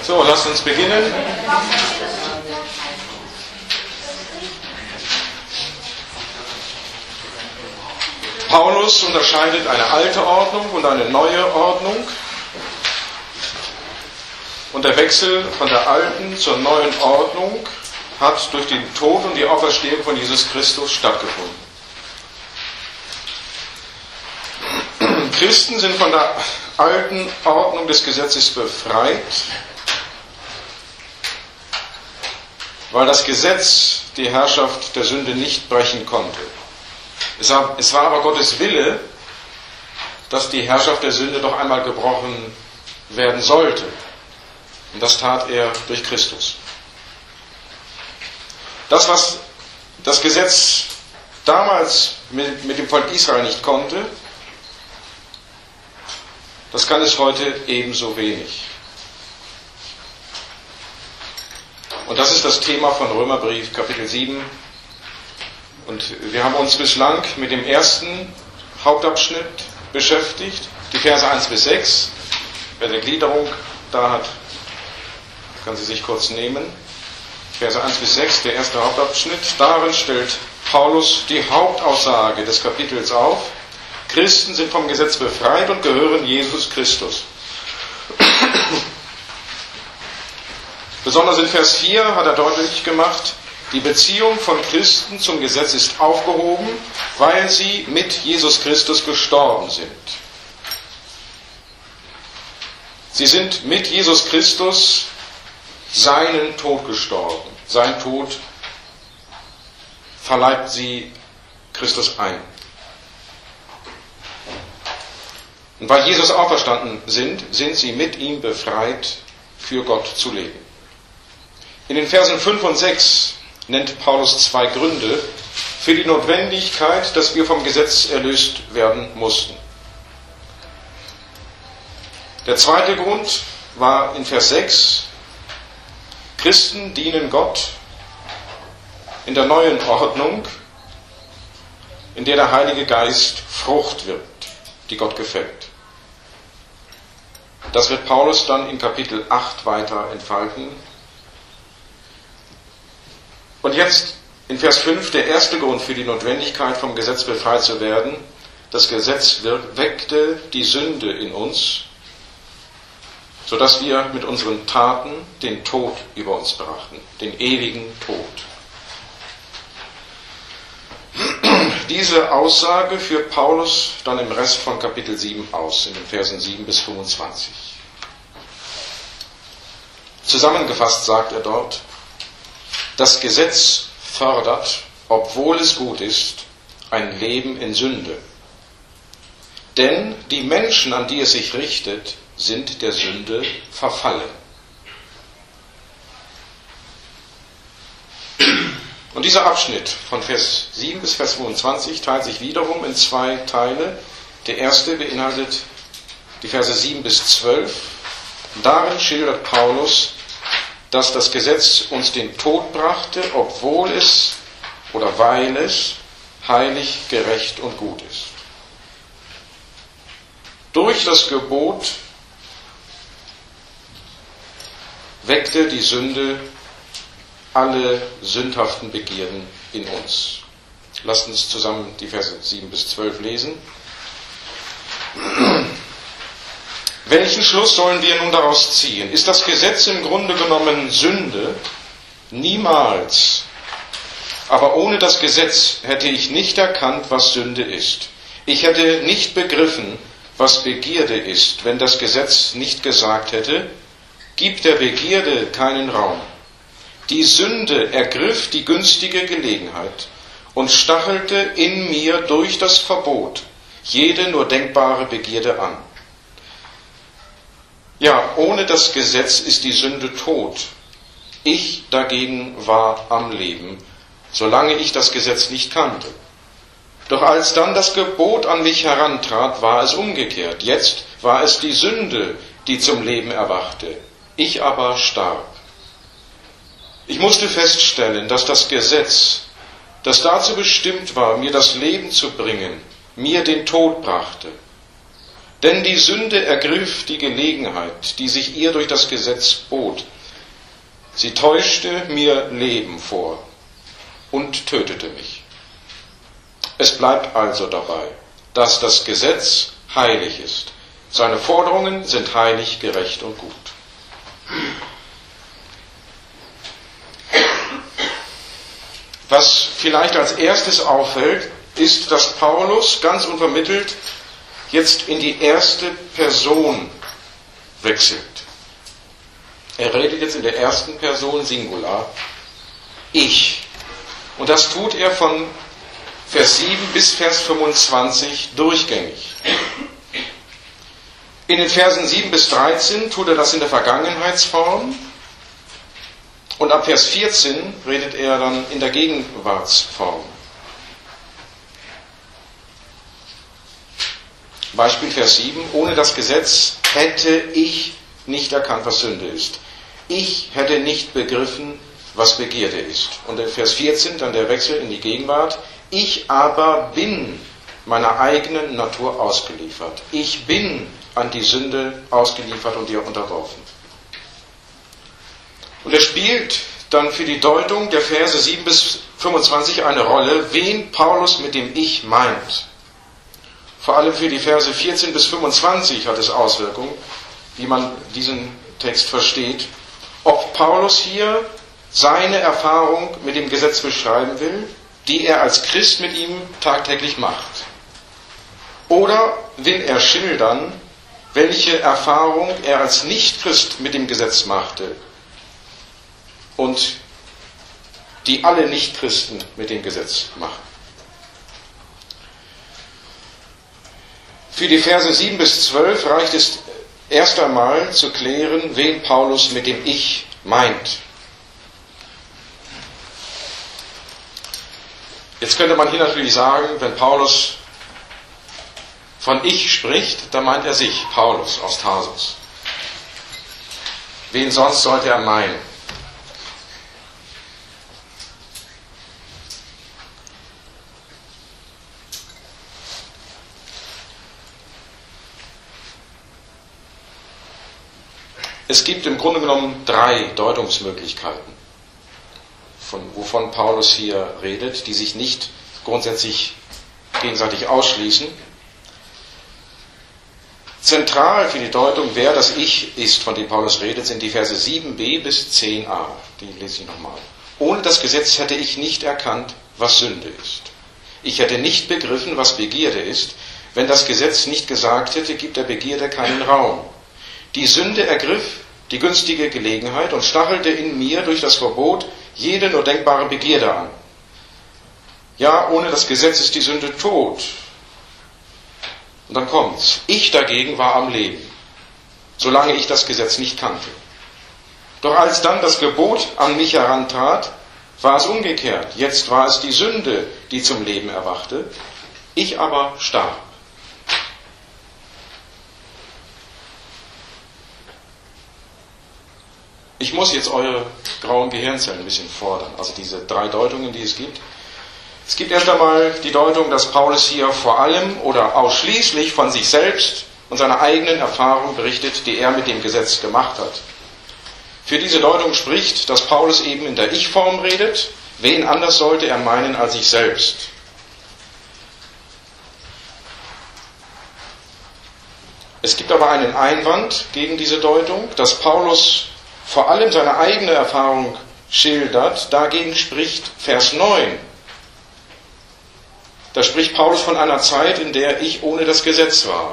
So, lasst uns beginnen. Paulus unterscheidet eine alte Ordnung und eine neue Ordnung. Und der Wechsel von der alten zur neuen Ordnung hat durch den Tod und die Auferstehung von Jesus Christus stattgefunden. Christen sind von der alten Ordnung des Gesetzes befreit, weil das Gesetz die Herrschaft der Sünde nicht brechen konnte. Es war aber Gottes Wille, dass die Herrschaft der Sünde doch einmal gebrochen werden sollte. Und das tat er durch Christus. Das, was das Gesetz damals mit dem Volk Israel nicht konnte, das kann es heute ebenso wenig. Und das ist das Thema von Römerbrief Kapitel 7. Und wir haben uns bislang mit dem ersten Hauptabschnitt beschäftigt, die Verse 1 bis 6. Wer eine Gliederung da hat, kann sie sich kurz nehmen. Verse 1 bis 6, der erste Hauptabschnitt. Darin stellt Paulus die Hauptaussage des Kapitels auf. Christen sind vom Gesetz befreit und gehören Jesus Christus. Besonders in Vers 4 hat er deutlich gemacht, die Beziehung von Christen zum Gesetz ist aufgehoben, weil sie mit Jesus Christus gestorben sind. Sie sind mit Jesus Christus seinen Tod gestorben. Sein Tod verleibt sie Christus ein. Und weil Jesus auferstanden sind sie mit ihm befreit, für Gott zu leben. In den Versen 5 und 6 nennt Paulus zwei Gründe für die Notwendigkeit, dass wir vom Gesetz erlöst werden mussten. Der zweite Grund war in Vers 6, Christen dienen Gott in der neuen Ordnung, in der der Heilige Geist Frucht wirkt, die Gott gefällt. Das wird Paulus dann in Kapitel 8 weiter entfalten. Und jetzt in Vers 5 der erste Grund für die Notwendigkeit, vom Gesetz befreit zu werden. Das Gesetz weckte die Sünde in uns, sodass wir mit unseren Taten den Tod über uns brachten, den ewigen Tod. Diese Aussage führt Paulus dann im Rest von Kapitel 7 aus, in den Versen 7 bis 25. Zusammengefasst sagt er dort, das Gesetz fördert, obwohl es gut ist, ein Leben in Sünde. Denn die Menschen, an die es sich richtet, sind der Sünde verfallen. Und dieser Abschnitt von Vers 7 bis Vers 25 teilt sich wiederum in zwei Teile. Der erste beinhaltet die Verse 7 bis 12. Darin schildert Paulus, dass das Gesetz uns den Tod brachte, obwohl es oder weil es heilig, gerecht und gut ist. Durch das Gebot weckte die Sünde alle sündhaften Begierden in uns. Lasst uns zusammen die Verse 7 bis 12 lesen. Welchen Schluss sollen wir nun daraus ziehen? Ist das Gesetz im Grunde genommen Sünde? Niemals. Aber ohne das Gesetz hätte ich nicht erkannt, was Sünde ist. Ich hätte nicht begriffen, was Begierde ist, wenn das Gesetz nicht gesagt hätte, gib der Begierde keinen Raum. Die Sünde ergriff die günstige Gelegenheit und stachelte in mir durch das Verbot jede nur denkbare Begierde an. Ja, ohne das Gesetz ist die Sünde tot. Ich dagegen war am Leben, solange ich das Gesetz nicht kannte. Doch als dann das Gebot an mich herantrat, war es umgekehrt. Jetzt war es die Sünde, die zum Leben erwachte. Ich aber starb. Ich musste feststellen, dass das Gesetz, das dazu bestimmt war, mir das Leben zu bringen, mir den Tod brachte. Denn die Sünde ergriff die Gelegenheit, die sich ihr durch das Gesetz bot. Sie täuschte mir Leben vor und tötete mich. Es bleibt also dabei, dass das Gesetz heilig ist. Seine Forderungen sind heilig, gerecht und gut. Was vielleicht als erstes auffällt, ist, dass Paulus ganz unvermittelt jetzt in die erste Person wechselt. Er redet jetzt in der ersten Person Singular. Ich. Und das tut er von Vers 7 bis Vers 25 durchgängig. In den Versen 7 bis 13 tut er das in der Vergangenheitsform. Und ab Vers 14 redet er dann in der Gegenwartsform. Beispiel Vers 7. Ohne das Gesetz hätte ich nicht erkannt, was Sünde ist. Ich hätte nicht begriffen, was Begierde ist. Und in Vers 14 dann der Wechsel in die Gegenwart. Ich aber bin meiner eigenen Natur ausgeliefert. Ich bin an die Sünde ausgeliefert und ihr unterworfen. Und er spielt dann für die Deutung der Verse 7 bis 25 eine Rolle, wen Paulus mit dem Ich meint. Vor allem für die Verse 14 bis 25 hat es Auswirkungen, wie man diesen Text versteht. Ob Paulus hier seine Erfahrung mit dem Gesetz beschreiben will, die er als Christ mit ihm tagtäglich macht. Oder will er schildern, welche Erfahrung er als Nicht-Christ mit dem Gesetz machte und die alle Nicht-Christen mit dem Gesetz machen. Für die Verse 7 bis 12 reicht es erst einmal zu klären, wen Paulus mit dem Ich meint. Jetzt könnte man hier natürlich sagen, wenn Paulus von Ich spricht, dann meint er sich, Paulus aus Tarsus. Wen sonst sollte er meinen? Es gibt im Grunde genommen 3 Deutungsmöglichkeiten, wovon Paulus hier redet, die sich nicht grundsätzlich gegenseitig ausschließen. Zentral für die Deutung, wer das Ich ist, von dem Paulus redet, sind die Verse 7b bis 10a. Die lese ich nochmal. Ohne das Gesetz hätte ich nicht erkannt, was Sünde ist. Ich hätte nicht begriffen, was Begierde ist. Wenn das Gesetz nicht gesagt hätte, gibt der Begierde keinen Raum. Die Sünde ergriff die günstige Gelegenheit und stachelte in mir durch das Verbot jede nur denkbare Begierde an. Ja, ohne das Gesetz ist die Sünde tot. Und dann kommt's. Ich dagegen war am Leben, solange ich das Gesetz nicht kannte. Doch als dann das Gebot an mich herantrat, war es umgekehrt. Jetzt war es die Sünde, die zum Leben erwachte. Ich aber starb. Ich muss jetzt eure grauen Gehirnzellen ein bisschen fordern, also diese 3 Deutungen, die es gibt. Es gibt erst einmal die Deutung, dass Paulus hier vor allem oder ausschließlich von sich selbst und seiner eigenen Erfahrung berichtet, die er mit dem Gesetz gemacht hat. Für diese Deutung spricht, dass Paulus eben in der Ich-Form redet. Wen anders sollte er meinen als sich selbst? Es gibt aber einen Einwand gegen diese Deutung, dass Paulus vor allem seine eigene Erfahrung schildert. Dagegen spricht Vers 9. Da spricht Paulus von einer Zeit, in der ich ohne das Gesetz war.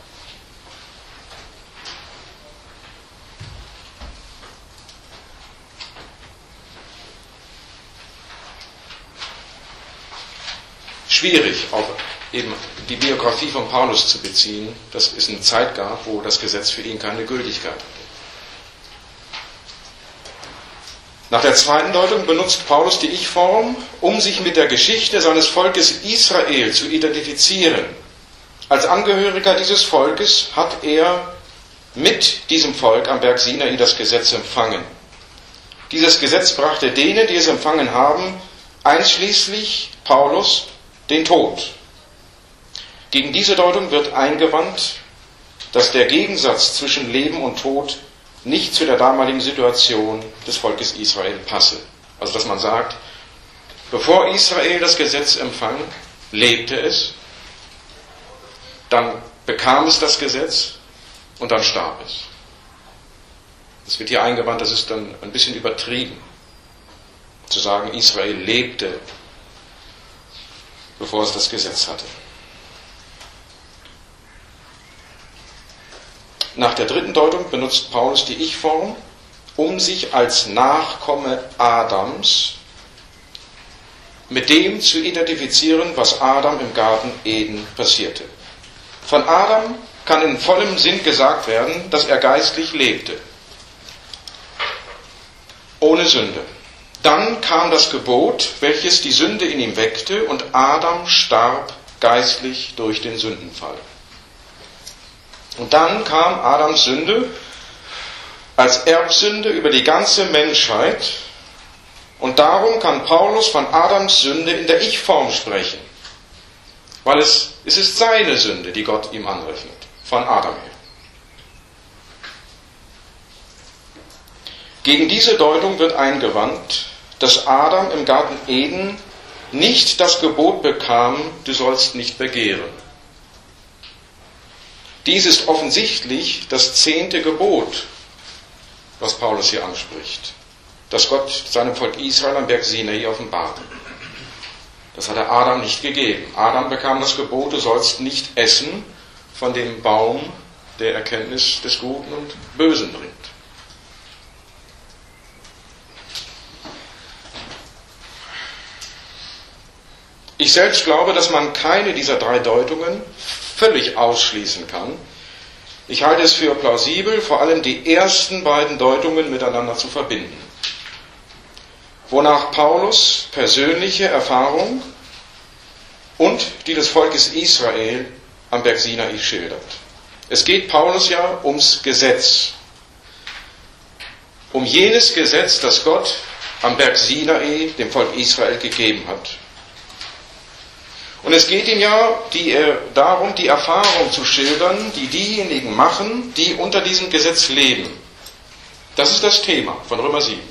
Schwierig, auch eben die Biografie von Paulus zu beziehen, dass es eine Zeit gab, wo das Gesetz für ihn keine Gültigkeit hatte. Nach der zweiten Deutung benutzt Paulus die Ich-Form, um sich mit der Geschichte seines Volkes Israel zu identifizieren. Als Angehöriger dieses Volkes hat er mit diesem Volk am Berg Sinai das Gesetz empfangen. Dieses Gesetz brachte denen, die es empfangen haben, einschließlich Paulus, den Tod. Gegen diese Deutung wird eingewandt, dass der Gegensatz zwischen Leben und Tod nicht zu der damaligen Situation des Volkes Israel passe. Also dass man sagt, bevor Israel das Gesetz empfang, lebte es, dann bekam es das Gesetz und dann starb es. Es wird hier eingewandt, das ist dann ein bisschen übertrieben, zu sagen, Israel lebte, bevor es das Gesetz hatte. Nach der dritten Deutung benutzt Paulus die Ich-Form, um sich als Nachkomme Adams mit dem zu identifizieren, was Adam im Garten Eden passierte. Von Adam kann in vollem Sinn gesagt werden, dass er geistlich lebte, ohne Sünde. Dann kam das Gebot, welches die Sünde in ihm weckte, und Adam starb geistlich durch den Sündenfall. Und dann kam Adams Sünde als Erbsünde über die ganze Menschheit, und darum kann Paulus von Adams Sünde in der Ich-Form sprechen, weil es ist seine Sünde, die Gott ihm anrechnet, von Adam her. Gegen diese Deutung wird eingewandt, dass Adam im Garten Eden nicht das Gebot bekam, du sollst nicht begehren. Dies ist offensichtlich das 10. Gebot, was Paulus hier anspricht, das Gott seinem Volk Israel am Berg Sinai offenbart. Das hat er Adam nicht gegeben. Adam bekam das Gebot, du sollst nicht essen von dem Baum der Erkenntnis des Guten und Bösen bringt. Ich selbst glaube, dass man keine dieser 3 Deutungen völlig ausschließen kann. Ich halte es für plausibel, vor allem die ersten beiden Deutungen miteinander zu verbinden, wonach Paulus persönliche Erfahrung und die des Volkes Israel am Berg Sinai schildert. Es geht Paulus ja ums Gesetz, um jenes Gesetz, das Gott am Berg Sinai dem Volk Israel gegeben hat. Und es geht ihm ja darum, die Erfahrung zu schildern, die diejenigen machen, die unter diesem Gesetz leben. Das ist das Thema von Römer 7.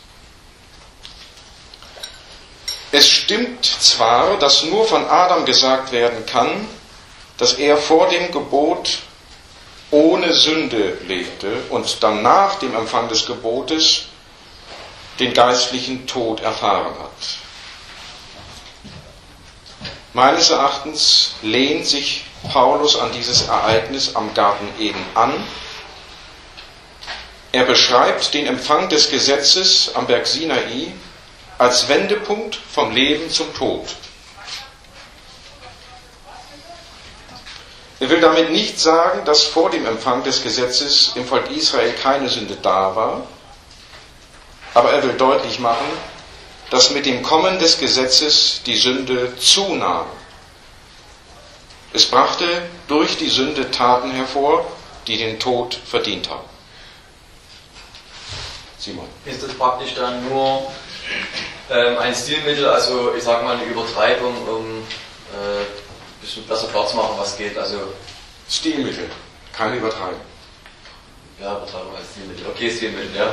Es stimmt zwar, dass nur von Adam gesagt werden kann, dass er vor dem Gebot ohne Sünde lebte und dann nach dem Empfang des Gebotes den geistlichen Tod erfahren hat. Meines Erachtens lehnt sich Paulus an dieses Ereignis am Garten Eden an. Er beschreibt den Empfang des Gesetzes am Berg Sinai als Wendepunkt vom Leben zum Tod. Er will damit nicht sagen, dass vor dem Empfang des Gesetzes im Volk Israel keine Sünde da war, aber er will deutlich machen, dass mit dem Kommen des Gesetzes die Sünde zunahm. Es brachte durch die Sünde Taten hervor, die den Tod verdient haben. Simon. Ist das praktisch dann nur ein Stilmittel, also ich sage mal eine Übertreibung, um ein bisschen besser klarzumachen, was geht? Also Stilmittel, keine Übertreibung. Ja, Übertreibung als Stilmittel. Okay, Stilmittel, ja.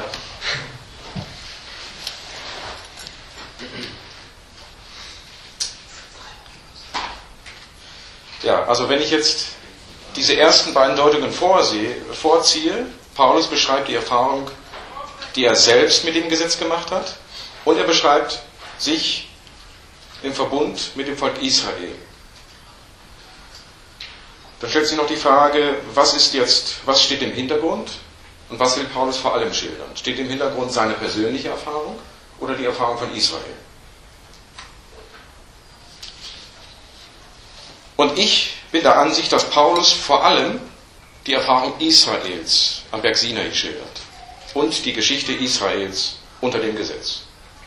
Ja, also wenn ich jetzt diese ersten beiden Deutungen vorziehe, Paulus beschreibt die Erfahrung, die er selbst mit dem Gesetz gemacht hat, und er beschreibt sich im Verbund mit dem Volk Israel. Dann stellt sich noch die Frage, was steht im Hintergrund und was will Paulus vor allem schildern? Steht im Hintergrund seine persönliche Erfahrung oder die Erfahrung von Israel? Und ich bin der Ansicht, dass Paulus vor allem die Erfahrung Israels am Berg Sinai schildert und die Geschichte Israels unter dem Gesetz.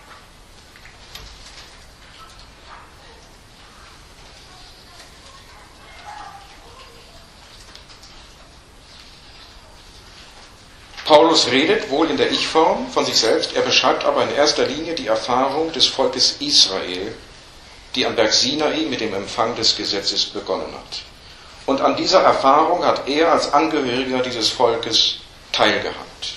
Paulus redet wohl in der Ich-Form von sich selbst, er beschreibt aber in erster Linie die Erfahrung des Volkes Israel, die am Berg Sinai mit dem Empfang des Gesetzes begonnen hat. Und an dieser Erfahrung hat er als Angehöriger dieses Volkes teilgehabt.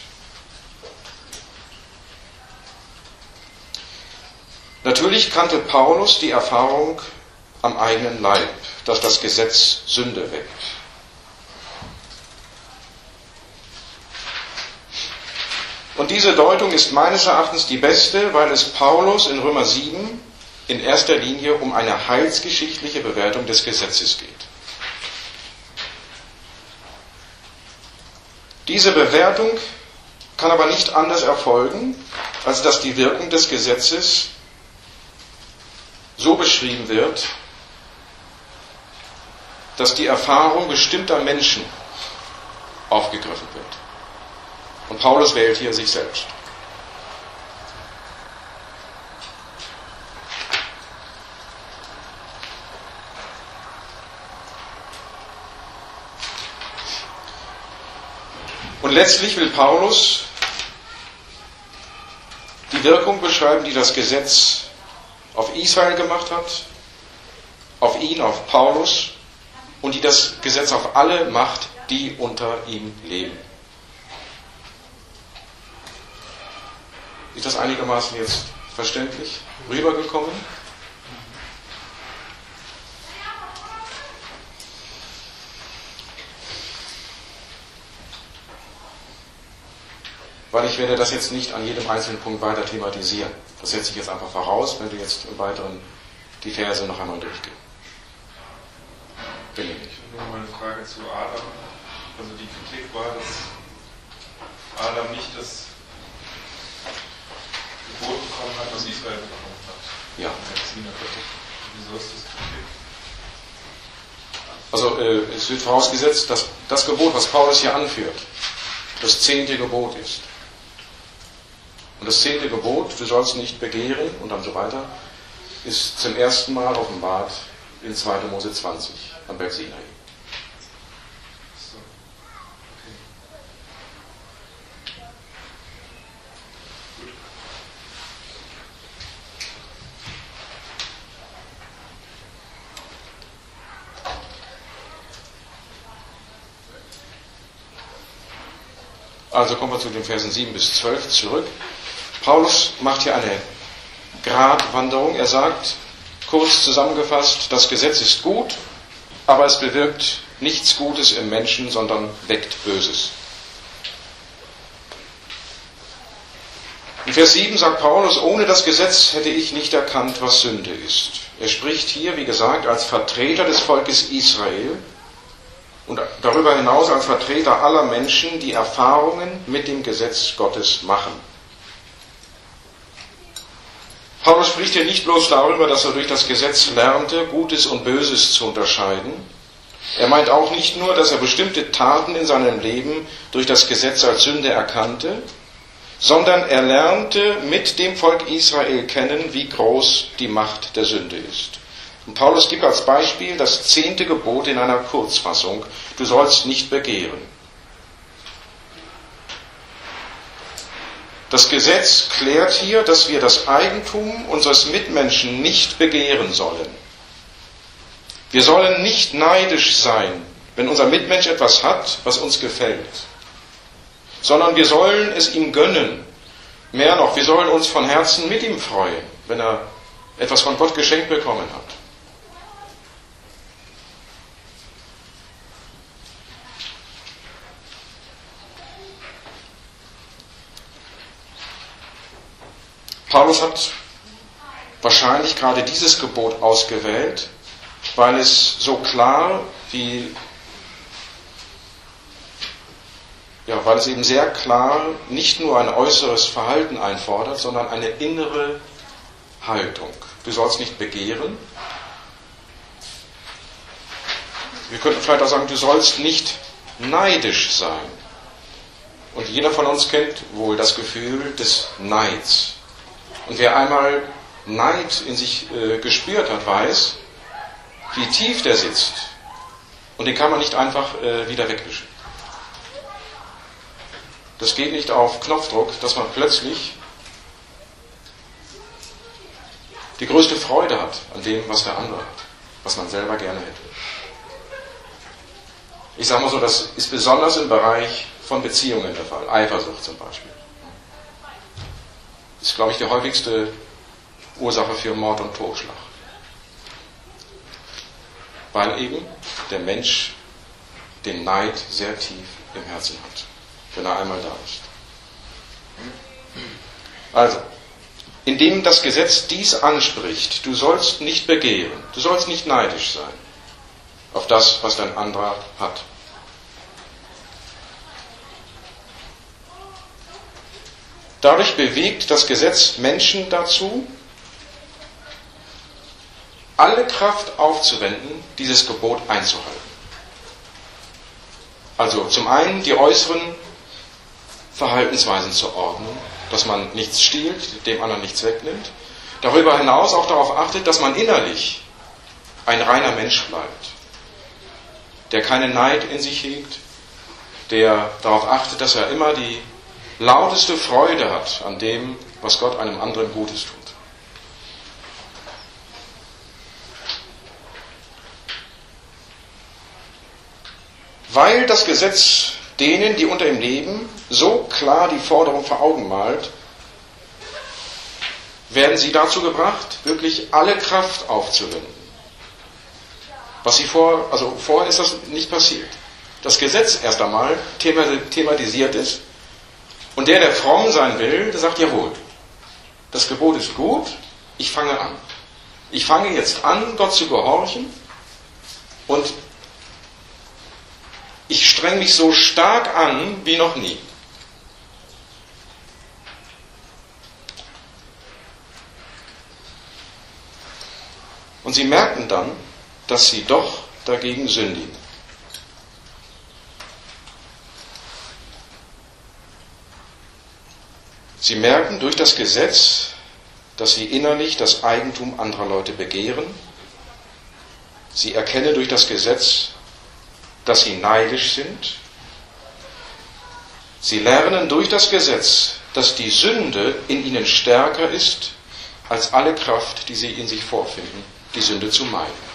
Natürlich kannte Paulus die Erfahrung am eigenen Leib, dass das Gesetz Sünde weckt. Und diese Deutung ist meines Erachtens die beste, weil es Paulus in Römer 7 in erster Linie um eine heilsgeschichtliche Bewertung des Gesetzes geht. Diese Bewertung kann aber nicht anders erfolgen, als dass die Wirkung des Gesetzes so beschrieben wird, dass die Erfahrung bestimmter Menschen aufgegriffen wird. Und Paulus wählt hier sich selbst. Und letztlich will Paulus die Wirkung beschreiben, die das Gesetz auf Israel gemacht hat, auf ihn, auf Paulus, und die das Gesetz auf alle macht, die unter ihm leben. Ist das einigermaßen jetzt verständlich rübergekommen? Weil ich werde das jetzt nicht an jedem einzelnen Punkt weiter thematisieren. Das setze ich jetzt einfach voraus, wenn wir jetzt im Weiteren die Verse noch einmal durchgehen. Bin ich nicht. Nur mal eine Frage zu Adam. Also die Kritik war, dass Adam nicht das Gebot bekommen hat, was Israel bekommen hat. Ja. Wieso ist das Kritik? Also es wird vorausgesetzt, dass das Gebot, was Paulus hier anführt, das 10. Gebot ist. Und das 10. Gebot, du sollst nicht begehren und dann so weiter, ist zum ersten Mal offenbart in 2. Mose 20 am Berg Sinai. So. Okay. Gut. Also kommen wir zu den Versen 7 bis 12 zurück. Paulus macht hier eine Gratwanderung. Er sagt, kurz zusammengefasst, das Gesetz ist gut, aber es bewirkt nichts Gutes im Menschen, sondern weckt Böses. In Vers 7 sagt Paulus, ohne das Gesetz hätte ich nicht erkannt, was Sünde ist. Er spricht hier, wie gesagt, als Vertreter des Volkes Israel und darüber hinaus als Vertreter aller Menschen, die Erfahrungen mit dem Gesetz Gottes machen. Paulus spricht hier nicht bloß darüber, dass er durch das Gesetz lernte, Gutes und Böses zu unterscheiden. Er meint auch nicht nur, dass er bestimmte Taten in seinem Leben durch das Gesetz als Sünde erkannte, sondern er lernte mit dem Volk Israel kennen, wie groß die Macht der Sünde ist. Und Paulus gibt als Beispiel das 10. Gebot in einer Kurzfassung: Du sollst nicht begehren. Das Gesetz klärt hier, dass wir das Eigentum unseres Mitmenschen nicht begehren sollen. Wir sollen nicht neidisch sein, wenn unser Mitmensch etwas hat, was uns gefällt, sondern wir sollen es ihm gönnen. Mehr noch, wir sollen uns von Herzen mit ihm freuen, wenn er etwas von Gott geschenkt bekommen hat. Paulus hat wahrscheinlich gerade dieses Gebot ausgewählt, weil es so klar weil es eben sehr klar nicht nur ein äußeres Verhalten einfordert, sondern eine innere Haltung. Du sollst nicht begehren. Wir könnten vielleicht auch sagen, du sollst nicht neidisch sein. Und jeder von uns kennt wohl das Gefühl des Neids. Und wer einmal Neid in sich gespürt hat, weiß, wie tief der sitzt. Und den kann man nicht einfach wieder wegwischen. Das geht nicht auf Knopfdruck, dass man plötzlich die größte Freude hat an dem, was der andere hat, was man selber gerne hätte. Ich sage mal so, das ist besonders im Bereich von Beziehungen der Fall. Eifersucht zum Beispiel. Das ist, glaube ich, die häufigste Ursache für Mord und Totschlag. Weil eben der Mensch den Neid sehr tief im Herzen hat, wenn er einmal da ist. Also, indem das Gesetz dies anspricht, du sollst nicht begehren, du sollst nicht neidisch sein auf das, was dein anderer hat. Dadurch bewegt das Gesetz Menschen dazu, alle Kraft aufzuwenden, dieses Gebot einzuhalten. Also zum einen die äußeren Verhaltensweisen zu ordnen, dass man nichts stiehlt, dem anderen nichts wegnimmt. Darüber hinaus auch darauf achtet, dass man innerlich ein reiner Mensch bleibt, der keinen Neid in sich hegt, der darauf achtet, dass er immer die lauteste Freude hat an dem, was Gott einem anderen Gutes tut. Weil das Gesetz denen, die unter ihm leben, so klar die Forderung vor Augen malt, werden sie dazu gebracht, wirklich alle Kraft aufzuwenden. Was sie vorher ist das nicht passiert. Das Gesetz erst einmal thematisiert ist und der fromm sein will, der sagt, jawohl, das Gebot ist gut, ich fange an. Ich fange jetzt an, Gott zu gehorchen und ich streng mich so stark an wie noch nie. Und sie merken dann, dass sie doch dagegen sündigen. Sie merken durch das Gesetz, dass sie innerlich das Eigentum anderer Leute begehren. Sie erkennen durch das Gesetz, dass sie neidisch sind. Sie lernen durch das Gesetz, dass die Sünde in ihnen stärker ist als alle Kraft, die sie in sich vorfinden, die Sünde zu meiden.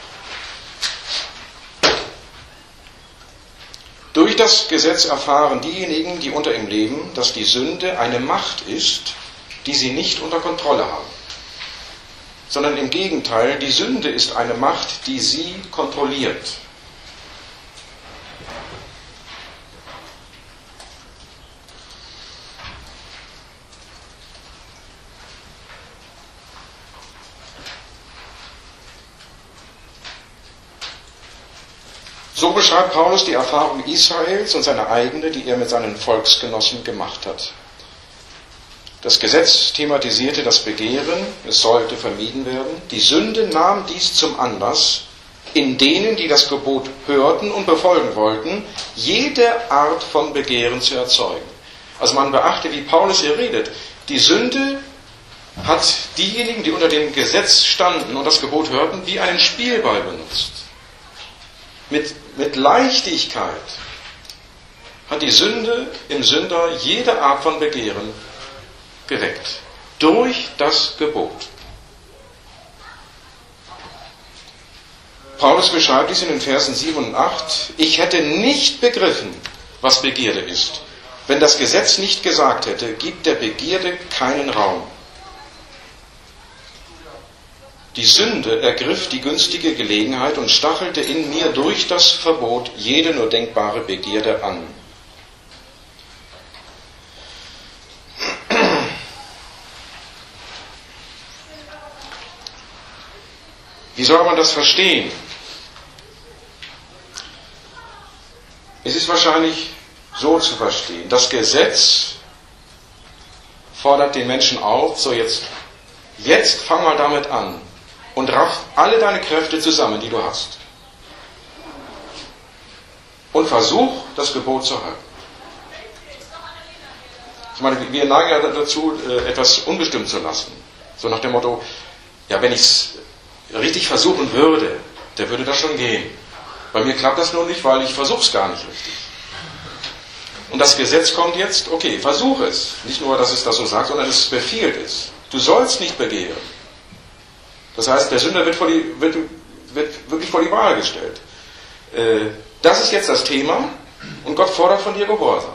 Durch das Gesetz erfahren diejenigen, die unter ihm leben, dass die Sünde eine Macht ist, die sie nicht unter Kontrolle haben. Sondern im Gegenteil, die Sünde ist eine Macht, die sie kontrolliert. So beschreibt Paulus die Erfahrung Israels und seine eigene, die er mit seinen Volksgenossen gemacht hat. Das Gesetz thematisierte das Begehren, es sollte vermieden werden. Die Sünde nahm dies zum Anlass, in denen, die das Gebot hörten und befolgen wollten, jede Art von Begehren zu erzeugen. Also man beachte, wie Paulus hier redet. Die Sünde hat diejenigen, die unter dem Gesetz standen und das Gebot hörten, wie einen Spielball benutzt. Mit Leichtigkeit hat die Sünde im Sünder jede Art von Begehren geweckt. Durch das Gebot. Paulus beschreibt dies in den Versen 7 und 8. Ich hätte nicht begriffen, was Begierde ist, wenn das Gesetz nicht gesagt hätte, gibt der Begierde keinen Raum. Die Sünde ergriff die günstige Gelegenheit und stachelte in mir durch das Verbot jede nur denkbare Begierde an. Wie soll man das verstehen? Es ist wahrscheinlich so zu verstehen. Das Gesetz fordert den Menschen auf, so jetzt fang mal damit an. Und raff alle deine Kräfte zusammen, die du hast. Und versuch, das Gebot zu halten. Ich meine, wir neigen ja dazu, etwas unbestimmt zu lassen. So nach dem Motto, ja, wenn ich es richtig versuchen würde, der würde das schon gehen. Bei mir klappt das nur nicht, weil ich versuche es gar nicht richtig. Und das Gesetz kommt jetzt, okay, versuch es. Nicht nur, dass es das so sagt, sondern es befiehlt es. Du sollst nicht begehren. Das heißt, der Sünder wird wirklich vor die Wahl gestellt. Das ist jetzt das Thema und Gott fordert von dir Gehorsam.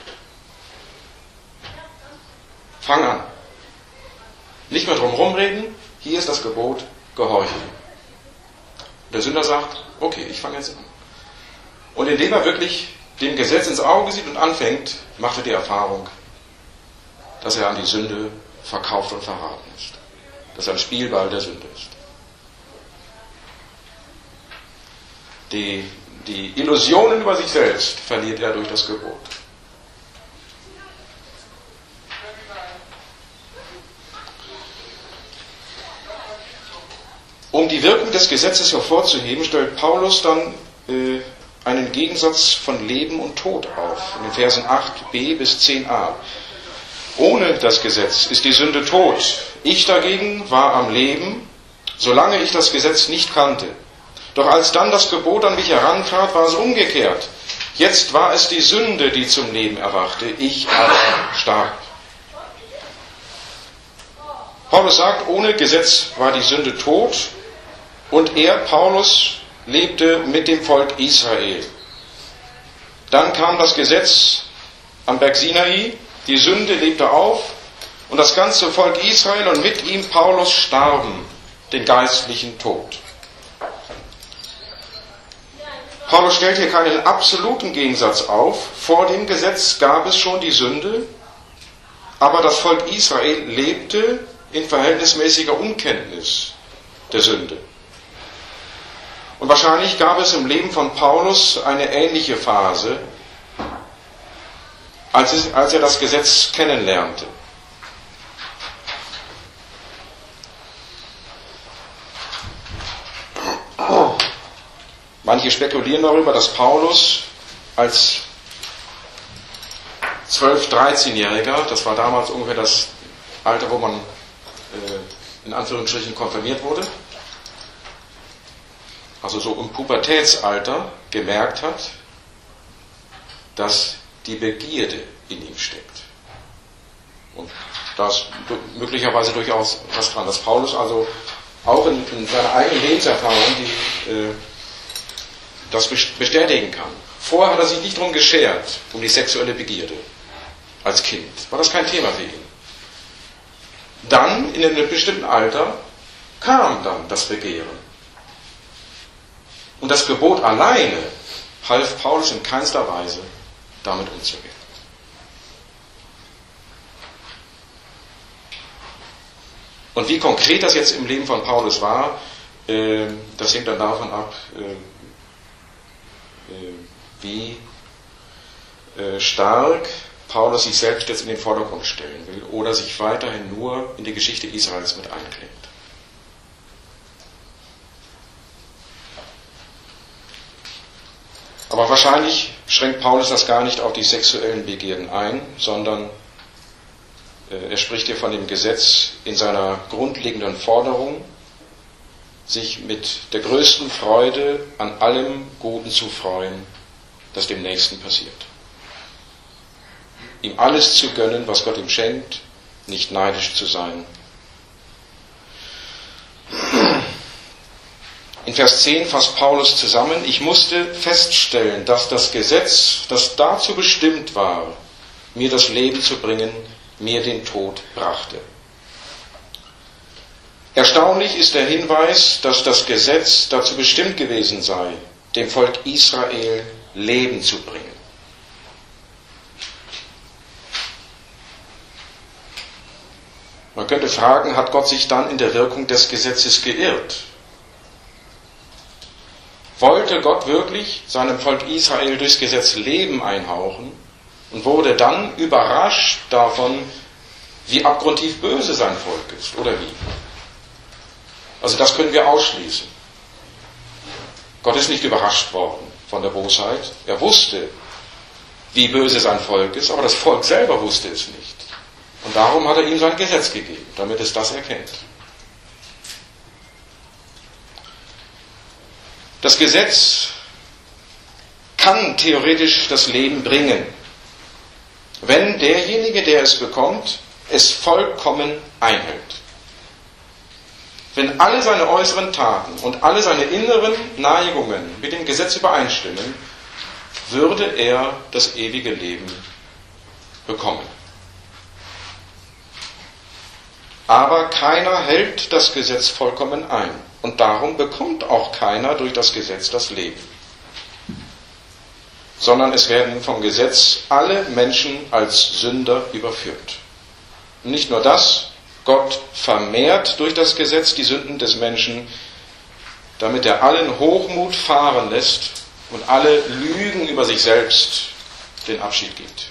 Fang an. Nicht mehr drum rumreden, hier ist das Gebot, gehorche. Der Sünder sagt, okay, ich fange jetzt an. Und indem er wirklich dem Gesetz ins Auge sieht und anfängt, macht er die Erfahrung, dass er an die Sünde verkauft und verraten ist. Dass er ein Spielball der Sünde ist. Die Illusionen über sich selbst verliert er durch das Gebot. Um die Wirkung des Gesetzes hervorzuheben, stellt Paulus dann einen Gegensatz von Leben und Tod auf, in den Versen 8b bis 10a. Ohne das Gesetz ist die Sünde tot. Ich dagegen war am Leben, solange ich das Gesetz nicht kannte. Doch als dann das Gebot an mich herantrat, war es umgekehrt. Jetzt war es die Sünde, die zum Leben erwachte, ich aber starb. Paulus sagt, ohne Gesetz war die Sünde tot und er, Paulus, lebte mit dem Volk Israel. Dann kam das Gesetz am Berg Sinai, die Sünde lebte auf und das ganze Volk Israel und mit ihm Paulus starben den geistlichen Tod. Paulus stellt hier keinen absoluten Gegensatz auf. Vor dem Gesetz gab es schon die Sünde, aber das Volk Israel lebte in verhältnismäßiger Unkenntnis der Sünde. Und wahrscheinlich gab es im Leben von Paulus eine ähnliche Phase, als er das Gesetz kennenlernte. Manche spekulieren darüber, dass Paulus als 12-, 13-Jähriger, das war damals ungefähr das Alter, wo man in Anführungsstrichen konfirmiert wurde, also so im Pubertätsalter gemerkt hat, dass die Begierde in ihm steckt. Und da ist möglicherweise durchaus was dran, dass Paulus also auch in seiner eigenen Lebenserfahrung das bestätigen kann. Vorher hat er sich nicht darum geschert, um die sexuelle Begierde als Kind. War das kein Thema für ihn. Dann, in einem bestimmten Alter, kam dann das Begehren. Und das Gebot alleine half Paulus in keinster Weise, damit umzugehen. Und wie konkret das jetzt im Leben von Paulus war, das hängt dann davon ab, wie stark Paulus sich selbst jetzt in den Vordergrund stellen will oder sich weiterhin nur in die Geschichte Israels mit einklingt. Aber wahrscheinlich schränkt Paulus das gar nicht auf die sexuellen Begierden ein, sondern er spricht hier von dem Gesetz in seiner grundlegenden Forderung, sich mit der größten Freude an allem Guten zu freuen, das dem Nächsten passiert. Ihm alles zu gönnen, was Gott ihm schenkt, nicht neidisch zu sein. In Vers 10 fasst Paulus zusammen, ich musste feststellen, dass das Gesetz, das dazu bestimmt war, mir das Leben zu bringen, mir den Tod brachte. Erstaunlich ist der Hinweis, dass das Gesetz dazu bestimmt gewesen sei, dem Volk Israel Leben zu bringen. Man könnte fragen, hat Gott sich dann in der Wirkung des Gesetzes geirrt? Wollte Gott wirklich seinem Volk Israel durchs Gesetz Leben einhauchen und wurde dann überrascht davon, wie abgrundtief böse sein Volk ist, oder wie? Also das können wir ausschließen. Gott ist nicht überrascht worden von der Bosheit. Er wusste, wie böse sein Volk ist, aber das Volk selber wusste es nicht. Und darum hat er ihm sein Gesetz gegeben, damit es das erkennt. Das Gesetz kann theoretisch das Leben bringen, wenn derjenige, der es bekommt, es vollkommen einhält. Wenn alle seine äußeren Taten und alle seine inneren Neigungen mit dem Gesetz übereinstimmen, würde er das ewige Leben bekommen. Aber keiner hält das Gesetz vollkommen ein. Und darum bekommt auch keiner durch das Gesetz das Leben. Sondern es werden vom Gesetz alle Menschen als Sünder überführt. Und nicht nur das, Gott vermehrt durch das Gesetz die Sünden des Menschen, damit er allen Hochmut fahren lässt und alle Lügen über sich selbst den Abschied gibt.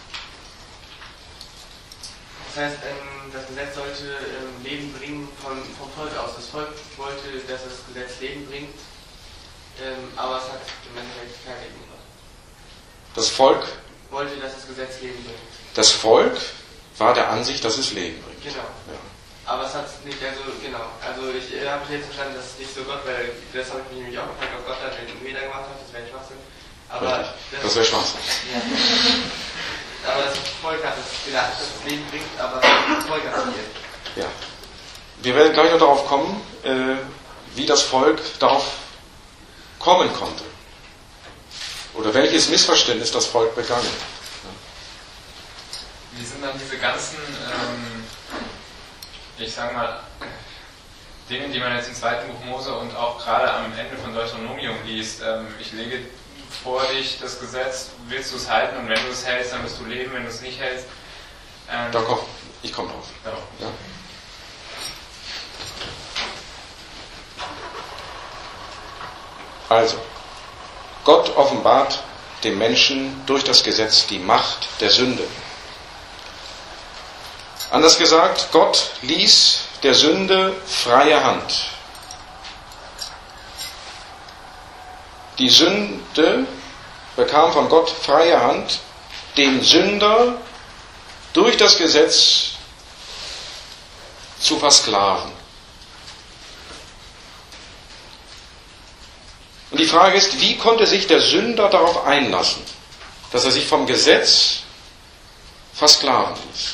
Das heißt, das Gesetz sollte Leben bringen vom Volk aus. Das Volk wollte, dass das Gesetz Leben bringt, aber es hat im Endeffekt kein Leben gebracht. Das Volk wollte, dass das Gesetz Leben bringt. Das Volk war der Ansicht, dass es Leben bringt. Genau. Ja. Aber es hat nicht, genau. Also ich habe jetzt verstanden, dass es nicht so Gott, weil das habe ich mich nämlich auch gefragt, ob Gott da einen Fehler gemacht hat, das wäre Schwachsinn. Aber das wäre Schwachsinn. Ja. Aber das Volk hat es gedacht, dass es Leben bringt, aber das Volk hat es nicht. Ja. Wir werden gleich noch darauf kommen, wie das Volk darauf kommen konnte. Oder welches Missverständnis das Volk begangen. Wie sind dann diese ganzen, ich sag mal, Dinge, die man jetzt im 2. Buch Mose und auch gerade am Ende von Deuteronomium liest? Ich lege vor dich das Gesetz, willst du es halten, und wenn du es hältst, dann wirst du leben, wenn du es nicht hältst. Ich komme drauf. Ja. Also, Gott offenbart dem Menschen durch das Gesetz die Macht der Sünde. Anders gesagt, Gott ließ der Sünde freie Hand. Die Sünde bekam von Gott freie Hand, den Sünder durch das Gesetz zu versklaven. Und die Frage ist, wie konnte sich der Sünder darauf einlassen, dass er sich vom Gesetz versklaven ließ?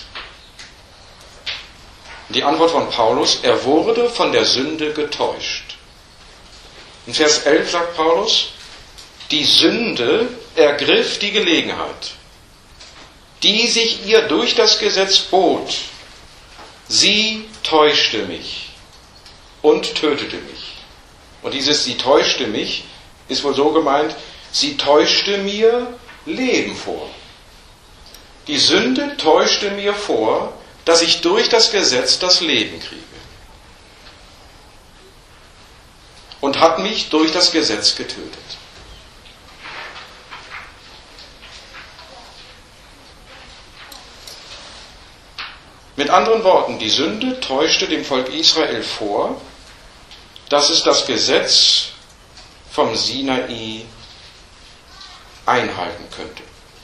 Und die Antwort von Paulus, er wurde von der Sünde getäuscht. In Vers 11 sagt Paulus, die Sünde ergriff die Gelegenheit, die sich ihr durch das Gesetz bot. Sie täuschte mich und tötete mich. Und dieses sie täuschte mich ist wohl so gemeint, sie täuschte mir Leben vor. Die Sünde täuschte mir vor, dass ich durch das Gesetz das Leben kriege. Und hat mich durch das Gesetz getötet. Mit anderen Worten, die Sünde täuschte dem Volk Israel vor, dass es das Gesetz vom Sinai einhalten könnte.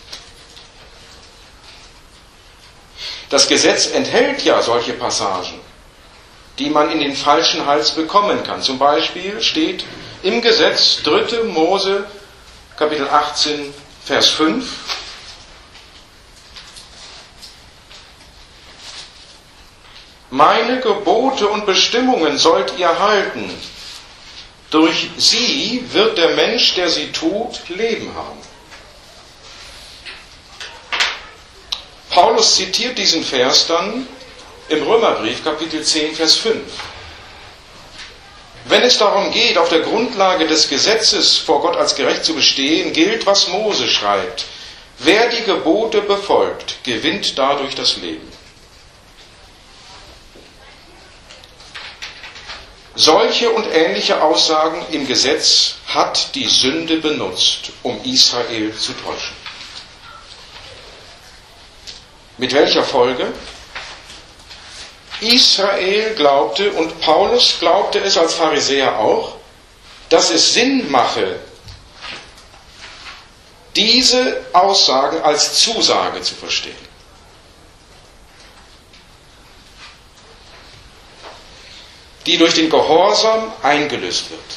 Das Gesetz enthält ja solche Passagen, die man in den falschen Hals bekommen kann. Zum Beispiel steht im Gesetz 3. Mose, Kapitel 18, Vers 5, meine Gebote und Bestimmungen sollt ihr halten. Durch sie wird der Mensch, der sie tut, Leben haben. Paulus zitiert diesen Vers dann im Römerbrief, Kapitel 10, Vers 5. Wenn es darum geht, auf der Grundlage des Gesetzes vor Gott als gerecht zu bestehen, gilt, was Mose schreibt. Wer die Gebote befolgt, gewinnt dadurch das Leben. Solche und ähnliche Aussagen im Gesetz hat die Sünde benutzt, um Israel zu täuschen. Mit welcher Folge? Israel glaubte, und Paulus glaubte es als Pharisäer auch, dass es Sinn mache, diese Aussagen als Zusage zu verstehen. Die durch den Gehorsam eingelöst wird.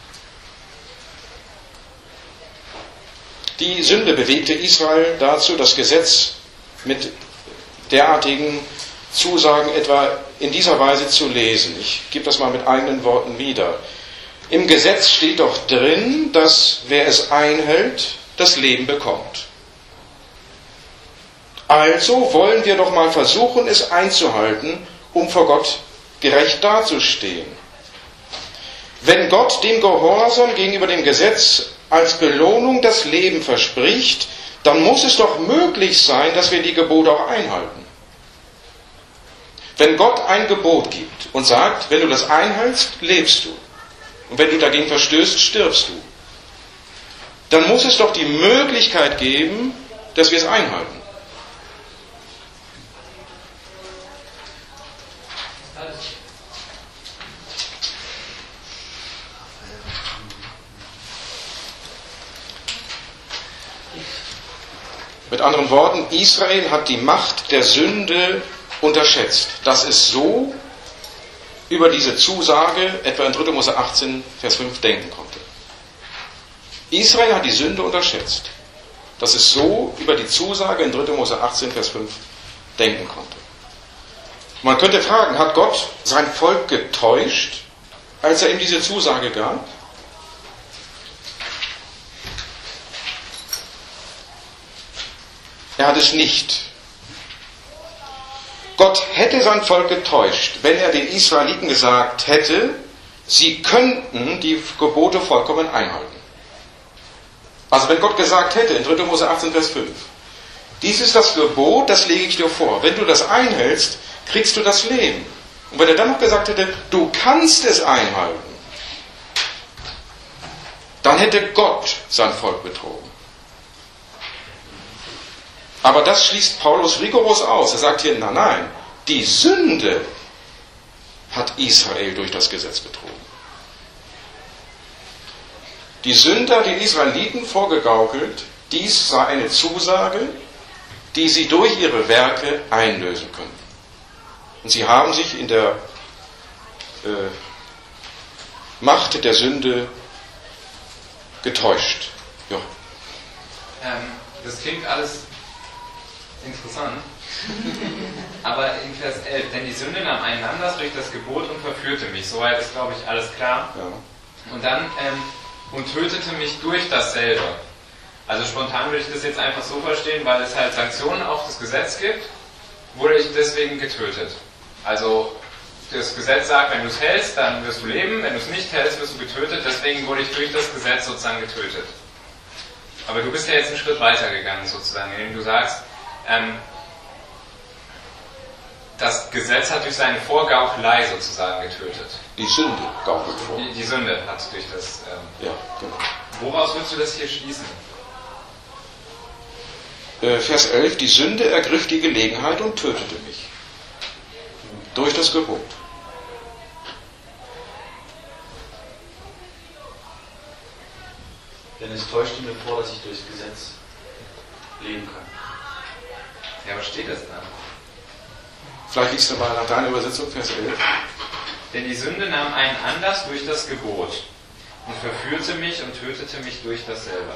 Die Sünde bewegte Israel dazu, das Gesetz mit derartigen Zusagen etwa in dieser Weise zu lesen. Ich gebe das mal mit eigenen Worten wieder. Im Gesetz steht doch drin, dass wer es einhält, das Leben bekommt. Also wollen wir doch mal versuchen, es einzuhalten, um vor Gott gerecht dazustehen. Wenn Gott dem Gehorsam gegenüber dem Gesetz als Belohnung das Leben verspricht, dann muss es doch möglich sein, dass wir die Gebote auch einhalten. Wenn Gott ein Gebot gibt und sagt, wenn du das einhältst, lebst du. Und wenn du dagegen verstößt, stirbst du. Dann muss es doch die Möglichkeit geben, dass wir es einhalten. Mit anderen Worten, Israel hat die Macht der Sünde unterschätzt, dass es so über diese Zusage, etwa in 3. Mose 18, Vers 5, denken konnte. Israel hat die Sünde unterschätzt, dass es so über die Zusage in 3. Mose 18, Vers 5 denken konnte. Man könnte fragen, hat Gott sein Volk getäuscht, als er ihm diese Zusage gab? Er hat es nicht. Gott hätte sein Volk getäuscht, wenn er den Israeliten gesagt hätte, sie könnten die Gebote vollkommen einhalten. Also wenn Gott gesagt hätte, in 3. Mose 18, Vers 5, dies ist das Gebot, das lege ich dir vor. Wenn du das einhältst, kriegst du das Leben. Und wenn er dann noch gesagt hätte, du kannst es einhalten, dann hätte Gott sein Volk betrogen. Aber das schließt Paulus rigoros aus. Er sagt hier, nein, die Sünde hat Israel durch das Gesetz betrogen. Die Sünde hat den Israeliten vorgegaukelt, dies sei eine Zusage, die sie durch ihre Werke einlösen können. Und sie haben sich in der Macht der Sünde getäuscht. Ja. Das klingt alles interessant. Aber in Vers 11, denn die Sünde nahm einen Anlass durch das Gebot und verführte mich. Soweit ist, glaube ich, alles klar. Ja. Und dann, und tötete mich durch dasselbe. Also spontan würde ich das jetzt einfach so verstehen, weil es halt Sanktionen auf das Gesetz gibt, wurde ich deswegen getötet. Also das Gesetz sagt, wenn du es hältst, dann wirst du leben, wenn du es nicht hältst, wirst du getötet, deswegen wurde ich durch das Gesetz sozusagen getötet. Aber du bist ja jetzt einen Schritt weiter gegangen sozusagen, indem du sagst, das Gesetz hat durch seine Vorgaukelei sozusagen getötet. Die Sünde gaukelt vor. Die Sünde hat durch das... ja, genau. Woraus würdest du das hier schließen? Vers 11, die Sünde ergriff die Gelegenheit und tötete mich. Durch das Gebot. Denn es täuschte mir vor, dass ich durchs Gesetz leben kann. Ja, was steht das da? Vielleicht liest du mal nach deiner Übersetzung, Vers 11. Denn die Sünde nahm einen Anlass durch das Gebot und verführte mich und tötete mich durch dasselbe.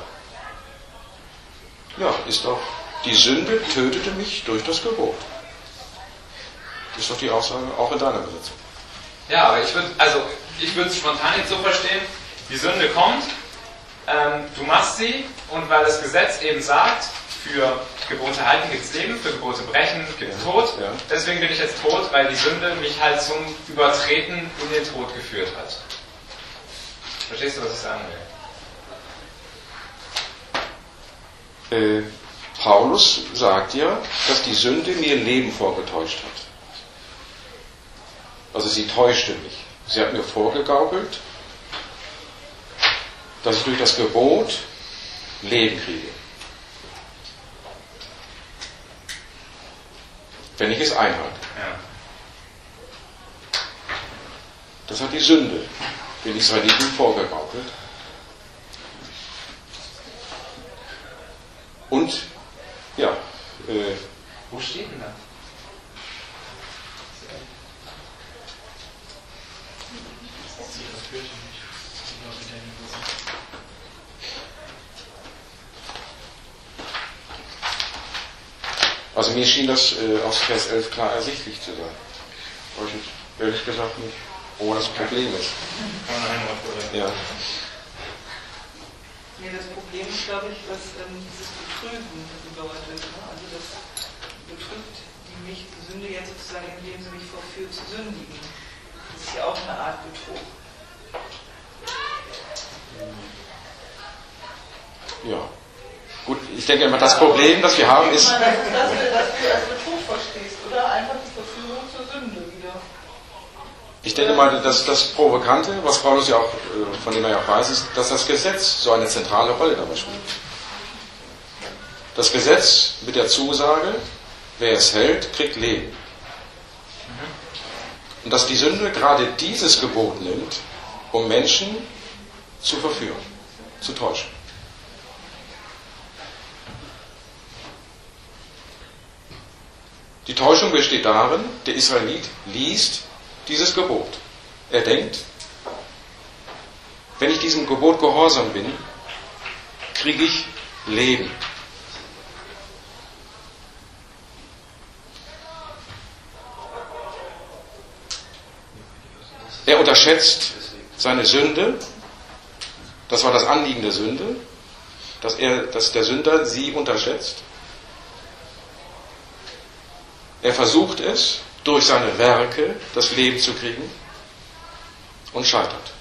Ja, ist doch, die Sünde tötete mich durch das Gebot. Das ist doch die Aussage auch in deiner Übersetzung. Ja, aber ich würde es spontan jetzt so verstehen, die Sünde kommt, du machst sie und weil das Gesetz eben sagt, für Gebote halten gibt es Leben, für Gebote brechen gibt es Tod. Ja. Deswegen bin ich jetzt tot, weil die Sünde mich halt zum Übertreten in den Tod geführt hat. Verstehst du, was ich sagen will? Paulus sagt ja, dass die Sünde mir Leben vorgetäuscht hat. Also sie täuschte mich. Sie hat mir vorgegaukelt, dass ich durch das Gebot Leben kriege. Wenn ich es einhalte. Ja. Das hat die Sünde den Israeliten vorgegaukelt. Und, ja. Wo steht denn das? Also mir schien das aus Vers 11 klar ersichtlich zu sein. Aber ich ehrlich gesagt nicht, wo das Problem ist. Ja. Nee, das Problem ist, glaube ich, was dieses Betrügen bedeutet. Ne? Also das betrügt die Sünde jetzt sozusagen, indem sie mich verführt zu sündigen. Das ist ja auch eine Art Betrug. Ja. Gut, ich denke immer, das Problem, das wir haben, ist... Dass du als Betrug verstehst, oder? Einfach die Verführung zur Sünde wieder. Ich denke mal, dass das Provokante, was Paulus ja auch, von dem er ja auch weiß, ist, dass das Gesetz so eine zentrale Rolle dabei spielt. Das Gesetz mit der Zusage, wer es hält, kriegt Leben. Und dass die Sünde gerade dieses Gebot nimmt, um Menschen zu verführen, zu täuschen. Die Täuschung besteht darin, der Israelit liest dieses Gebot. Er denkt, wenn ich diesem Gebot gehorsam bin, kriege ich Leben. Er unterschätzt seine Sünde. Das war das Anliegen der Sünde, dass der Sünder sie unterschätzt. Er versucht es, durch seine Werke das Leben zu kriegen und scheitert.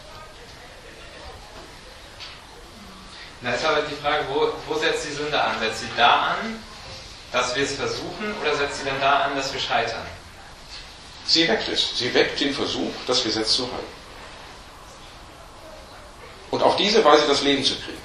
Da ist aber die Frage, wo setzt die Sünde an? Setzt sie da an, dass wir es versuchen, oder setzt sie dann da an, dass wir scheitern? Sie weckt es. Sie weckt den Versuch, das Gesetz zu halten. Und auf diese Weise das Leben zu kriegen.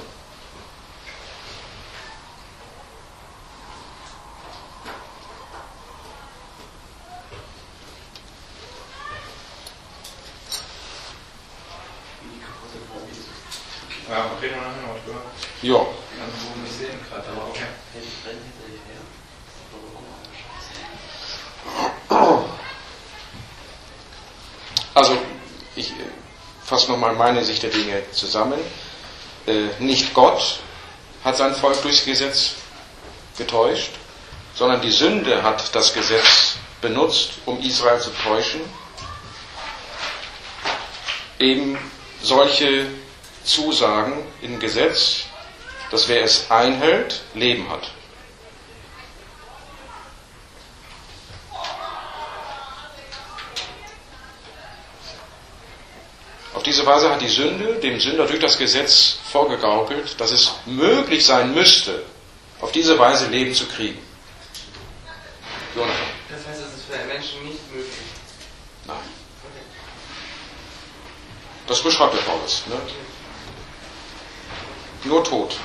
Ja, reden wir nachher noch drüber. Ja. Also, wo wir nicht sehen gerade, aber okay. Also, ich fasse nochmal meine Sicht der Dinge zusammen. Nicht Gott hat sein Volk durchs Gesetz getäuscht, sondern die Sünde hat das Gesetz benutzt, um Israel zu täuschen. Eben solche Zusagen im Gesetz, dass wer es einhält, Leben hat. Auf diese Weise hat die Sünde dem Sünder durch das Gesetz vorgegaukelt, dass es möglich sein müsste, auf diese Weise Leben zu kriegen. Jonathan. Das heißt, es ist für einen Menschen nicht möglich. Nein. Das beschreibt der Paulus. Ne? Nur Tod.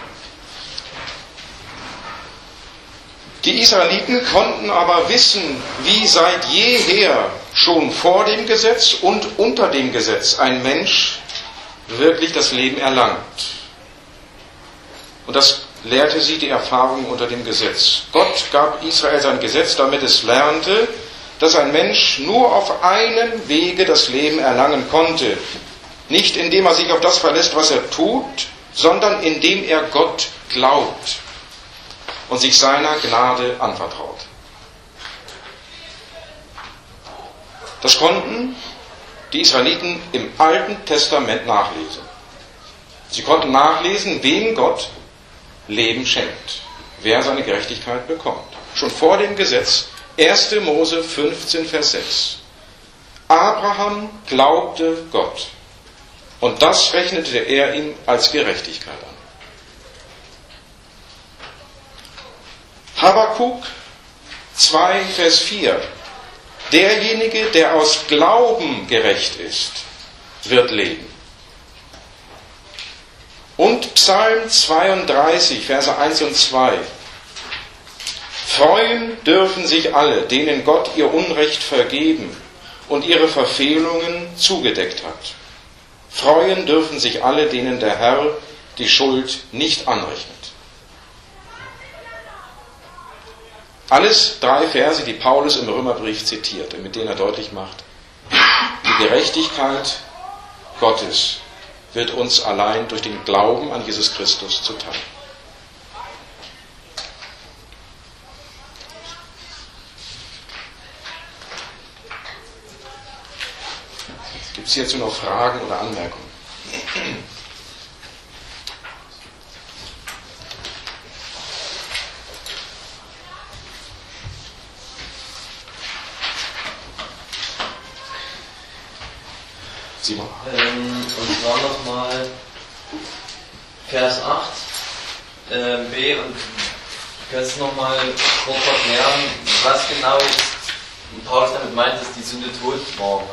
Die Israeliten konnten aber wissen, wie seit jeher schon vor dem Gesetz und unter dem Gesetz ein Mensch wirklich das Leben erlangt. Und das lehrte sie die Erfahrung unter dem Gesetz. Gott gab Israel sein Gesetz, damit es lernte, dass ein Mensch nur auf einem Wege das Leben erlangen konnte. Nicht indem er sich auf das verlässt, was er tut, sondern indem er Gott glaubt und sich seiner Gnade anvertraut. Das konnten die Israeliten im Alten Testament nachlesen. Sie konnten nachlesen, wem Gott Leben schenkt, wer seine Gerechtigkeit bekommt. Schon vor dem Gesetz, 1. Mose 15, Vers 6. Abraham glaubte Gott, und das rechnete er ihm als Gerechtigkeit an. Habakuk 2, Vers 4. Derjenige, der aus Glauben gerecht ist, wird leben. Und Psalm 32, Verse 1 und 2. Freuen dürfen sich alle, denen Gott ihr Unrecht vergeben und ihre Verfehlungen zugedeckt hat. Freuen dürfen sich alle, denen der Herr die Schuld nicht anrechnet. Alles 3 Verse, die Paulus im Römerbrief zitierte, mit denen er deutlich macht, die Gerechtigkeit Gottes wird uns allein durch den Glauben an Jesus Christus zuteil. Gibt es hierzu noch Fragen oder Anmerkungen? Simon. Und zwar nochmal Vers 8 b und kannst du nochmal kurz erklären, was genau Paulus damit meint, dass die Sünde tot war.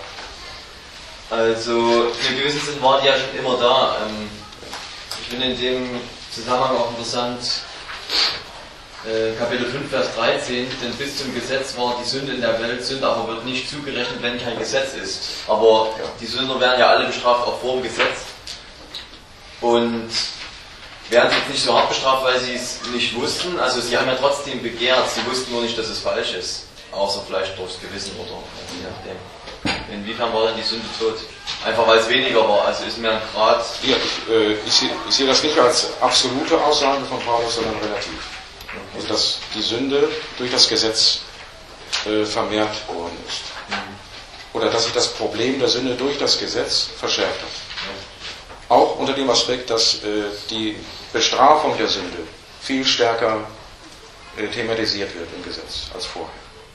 Also in gewissem Sinn war die ja schon immer da. Ich finde in dem Zusammenhang auch interessant, Kapitel 5, Vers 13, denn bis zum Gesetz war die Sünde in der Welt, Sünde aber wird nicht zugerechnet, wenn kein Gesetz ist. Aber die Sünder werden ja alle bestraft, auch vor dem Gesetz. Und werden jetzt nicht so hart bestraft, weil sie es nicht wussten. Also sie haben ja trotzdem begehrt, sie wussten nur nicht, dass es falsch ist. Außer vielleicht durchs Gewissen oder je nachdem. Inwiefern war denn die Sünde tot? Einfach weil es weniger war, also ist mir ein Grad... Ja, ich sehe das nicht als absolute Aussage von Paulus, sondern relativ. Also dass die Sünde durch das Gesetz vermehrt worden ist. Oder dass sich das Problem der Sünde durch das Gesetz verschärft hat. Auch unter dem Aspekt, dass die Bestrafung der Sünde viel stärker thematisiert wird im Gesetz als vorher.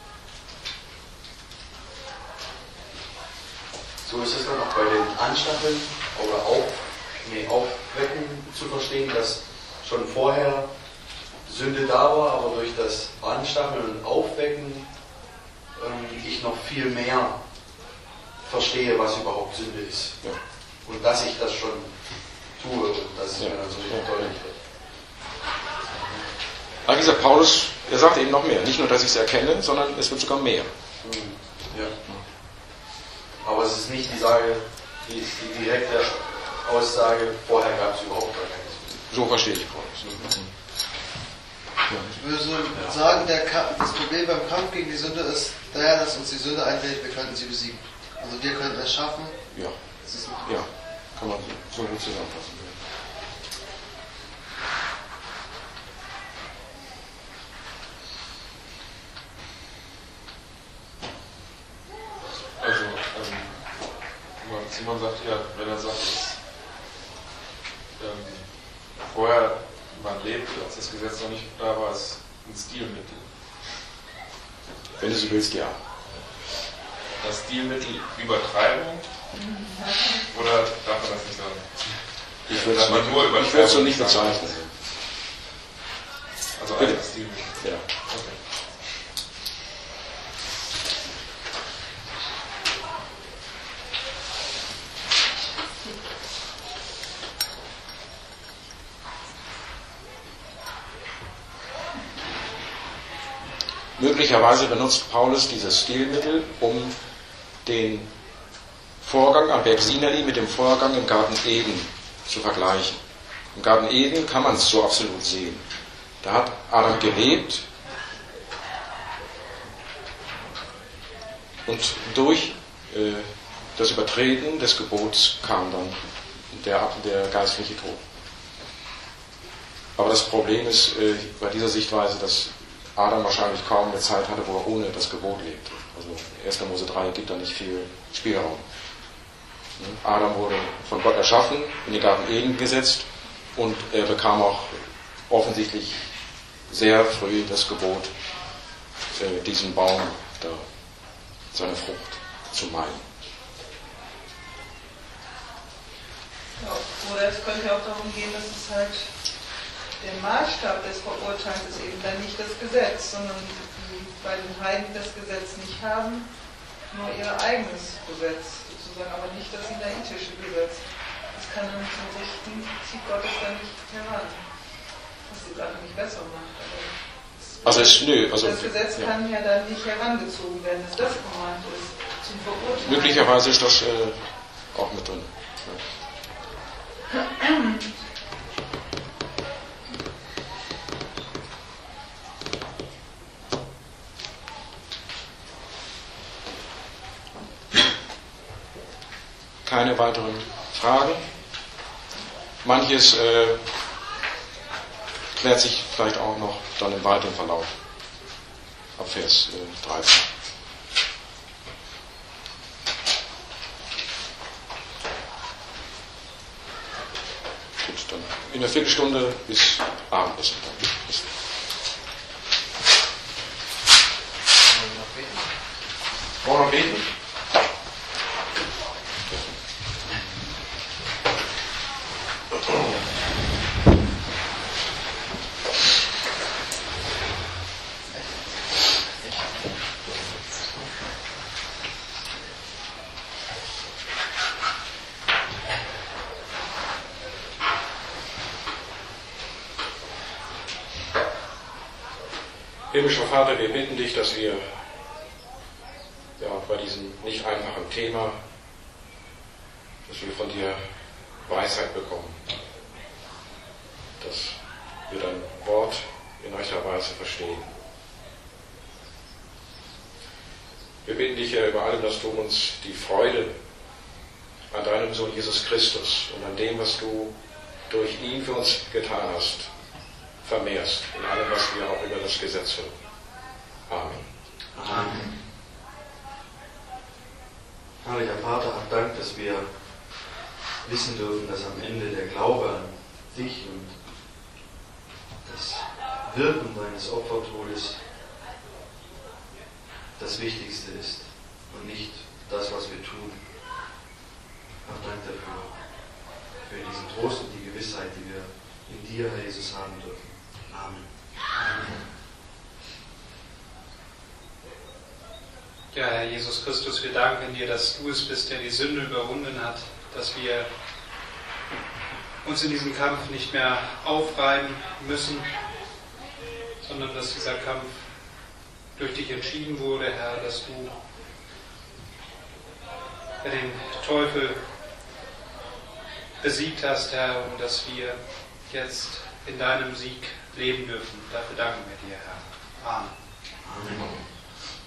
So ist es dann auch bei den Anstacheln oder Aufwecken zu verstehen, dass schon vorher Sünde da war, aber durch das Anstacheln und Aufwecken ich noch viel mehr verstehe, was überhaupt Sünde ist. Ja. Und dass ich das schon tue und dass es mir dann so deutlich wird. Aber wie gesagt, Paulus, er sagt eben noch mehr. Nicht nur, dass ich es erkenne, sondern es wird sogar mehr. Ja. Aber es ist nicht die direkte Aussage, vorher gab es überhaupt gar keine Sünde. So verstehe ich Paulus. Ich würde so sagen, das Problem beim Kampf gegen die Sünde ist daher, dass uns die Sünde einfällt, wir könnten sie besiegen. Also wir könnten es schaffen. Ja. Ja, kann man so gut zusammenfassen. Also, Simon sagt ja, wenn er sagt, dass vorher man lebt, als das Gesetz noch nicht da war, ist ein Stilmittel. Wenn du so willst, ja. Das Stilmittel Übertreibung? Oder darf man das nicht sagen? Ich würde es so nicht bezeichnen. Also ein Stilmittel. Ja. Okay. Möglicherweise benutzt Paulus dieses Stilmittel, um den Vorgang am Berg Sinai mit dem Vorgang im Garten Eden zu vergleichen. Im Garten Eden kann man es so absolut sehen. Da hat Adam gelebt und durch das Übertreten des Gebots kam dann der geistliche Tod. Aber das Problem ist bei dieser Sichtweise, dass Adam wahrscheinlich kaum eine Zeit hatte, wo er ohne das Gebot lebte. Also 1. Mose 3 gibt da nicht viel Spielraum. Adam wurde von Gott erschaffen, in den Garten Eden gesetzt und er bekam auch offensichtlich sehr früh das Gebot, diesen Baum, da, seine Frucht zu meiden. Ja, oder es könnte auch darum gehen, dass es halt der Maßstab des Verurteilens ist eben dann nicht das Gesetz, sondern die bei den Heiden das Gesetz nicht haben, nur ihr eigenes Gesetz sozusagen, aber nicht das sinaitische Gesetz. Das kann dann zum Richten, zieht Gott es dann nicht heran, was die Sache nicht besser macht. Also das Gesetz kann ja dann nicht herangezogen werden, dass das gemeint ist, zum Verurteilen. Möglicherweise ist das auch mit drin. Ja. Keine weiteren Fragen. Manches klärt sich vielleicht auch noch dann im weiteren Verlauf. Ab Vers 13. Gut, dann in der Viertelstunde bis Abendessen. Wollen wir noch beten? Himmlischer Vater, wir bitten dich, dass wir bei diesem nicht einfachen Thema, dass wir von dir Weisheit bekommen, dass wir dein Wort in rechter Weise verstehen. Wir bitten dich, Herr, über allem, dass du uns die Freude an deinem Sohn Jesus Christus und an dem, was du durch ihn für uns getan hast, vermehrst in allem, was wir auch über das Gesetz hören. Amen. Amen. Herrlicher Vater, hab Dank, dass wir wissen dürfen, dass am Ende der Glaube an dich und das Wirken deines Opfertodes das Wichtigste ist und nicht das, was wir tun. Hab Dank dafür, für diesen Trost und die Gewissheit, die wir in dir, Herr Jesus, haben dürfen. Amen. Amen. Ja, Herr Jesus Christus, wir danken dir, dass du es bist, der die Sünde überwunden hat, dass wir uns in diesem Kampf nicht mehr aufreiben müssen, sondern dass dieser Kampf durch dich entschieden wurde, Herr, dass du den Teufel besiegt hast, Herr, und dass wir jetzt in deinem Sieg leben dürfen. Dafür danken wir dir, Herr. Amen. Amen.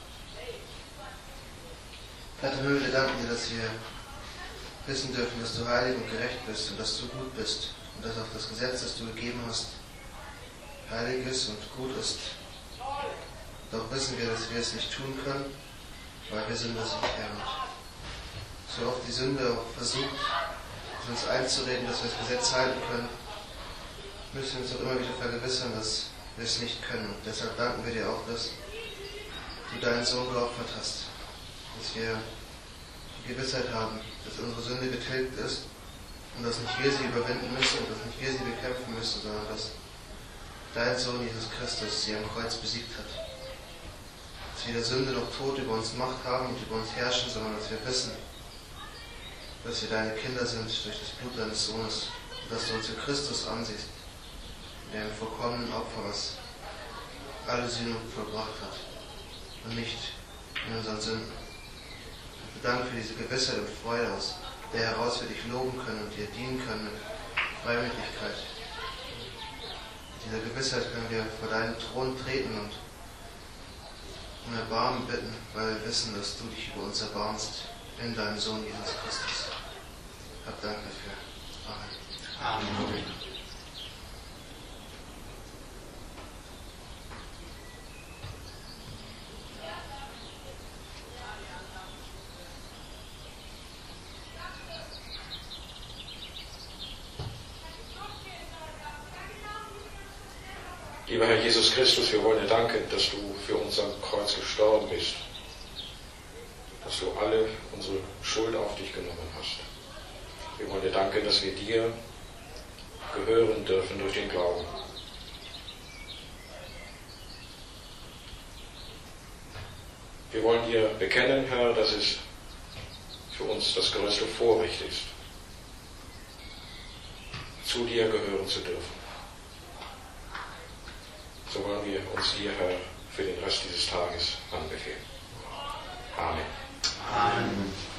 Vater im Himmel, wir danken dir, dass wir wissen dürfen, dass du heilig und gerecht bist und dass du gut bist und dass auch das Gesetz, das du gegeben hast, heilig ist und gut ist. Doch wissen wir, dass wir es nicht tun können, weil wir Sünder sind, Herr. Und so oft die Sünde auch versucht, uns einzureden, dass wir das Gesetz halten können, müssen wir uns auch immer wieder vergewissern, dass wir es nicht können. Und deshalb danken wir dir auch, dass du deinen Sohn geopfert hast. Dass wir die Gewissheit haben, dass unsere Sünde getilgt ist und dass nicht wir sie überwinden müssen und dass nicht wir sie bekämpfen müssen, sondern dass dein Sohn Jesus Christus sie am Kreuz besiegt hat. Dass weder Sünde noch Tod über uns Macht haben und über uns herrschen, sondern dass wir wissen, dass wir deine Kinder sind durch das Blut deines Sohnes und dass du uns für Christus ansiehst, der im vollkommenen Opfer, was alle Sünden vollbracht hat und nicht in unseren Sünden. Danke für diese Gewissheit und Freude, aus der heraus wir dich loben können und dir dienen können mit Freimütigkeit. Mit dieser Gewissheit können wir vor deinen Thron treten und um Erbarmen bitten, weil wir wissen, dass du dich über uns erbarmst in deinem Sohn Jesus Christus. Hab Dank dafür. Amen. Amen. Lieber Herr Jesus Christus, wir wollen dir danken, dass du für uns am Kreuz gestorben bist, dass du alle unsere Schuld auf dich genommen hast. Wir wollen dir danken, dass wir dir gehören dürfen durch den Glauben. Wir wollen dir bekennen, Herr, dass es für uns das größte Vorrecht ist, zu dir gehören zu dürfen. So wollen wir uns dir, Herr, für den Rest dieses Tages anbefehlen. Amen. Amen.